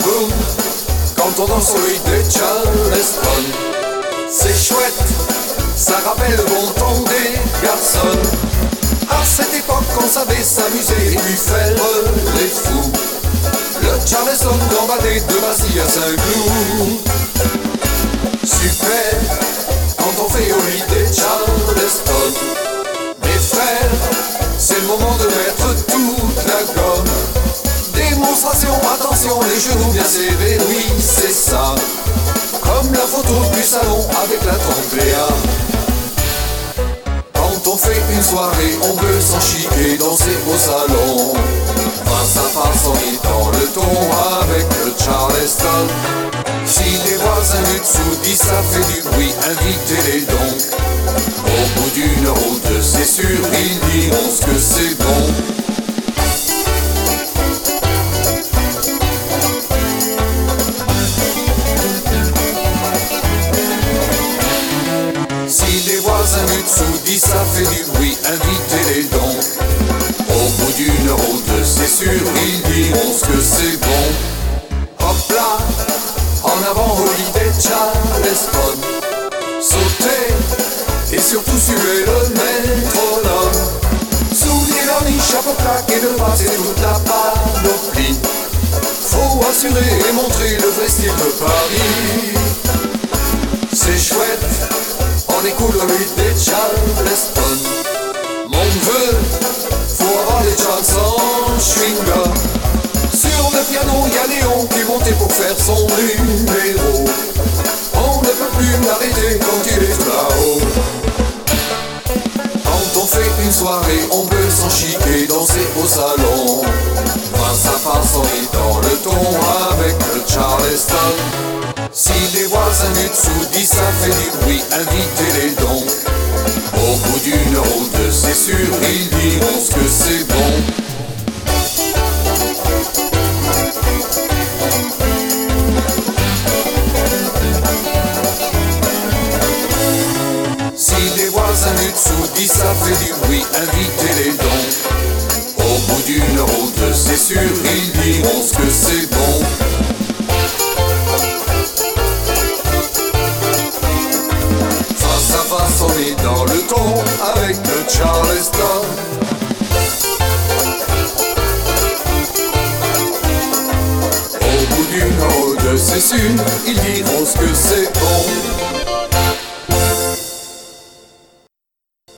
boum quand on danse au rythme des Charleston. C'est chouette, ça rappelle le bon temps des garçons. À cette époque on savait s'amuser et puis faire les fous. Le Charleston gambadé de Massy à Saint-Cloud. Super, quand on fait au lit des Charleston. Mes frères, c'est le moment de mettre toute la gomme. Démonstration, attention, les genoux bien serrés, oui c'est ça. Comme la photo du salon avec la Tangléa. Quand on fait une soirée, on veut s'en chiquer, danser au salon. Face à face, on est dans le ton avec le Charleston. Si les voisins du dessous disent ça fait du bruit, invitez-les donc. Au bout d'une heure ou deux, c'est sûr, ils diront ce que c'est bon. Si les voisins du dessous disent ça fait du bruit, invitez-les donc. Au bout d'une heure ou deux, c'est sûr, ils diront ce que c'est bon. Hop là, en avant au lit des Charleston. Sautez et surtout suivez le métronome. Souliers vernis, chapeau plaque et de passer toute la panoplie. Faut assurer et montrer le vrai style de Paris. C'est chouette, on écoute le rythme des Charleston. Mon neveu, faut avoir des chansons chewing-gum. Sur le piano, y'a Léon qui est monté pour faire son numéro. On ne peut plus l'arrêter quand il est là-haut. Quand on fait une soirée, on peut s'en chiquer, danser au salon. Face à face, on est dans le ton avec le Charleston. Si les voisins du dessous disent ça fait du bruit, invitez-les donc. Au bout d'une heure ou deux, c'est sûr, ils diront ce que c'est bon. Si les voisins du dessous disent ça fait du bruit, invitez-les donc. Au bout d'une heure ou deux, c'est sûr, ils diront ce que c'est bon. Face à face, on est dans le ton avec le Charleston. Au bout d'une heure ou deux, c'est sûr, ils diront ce que c'est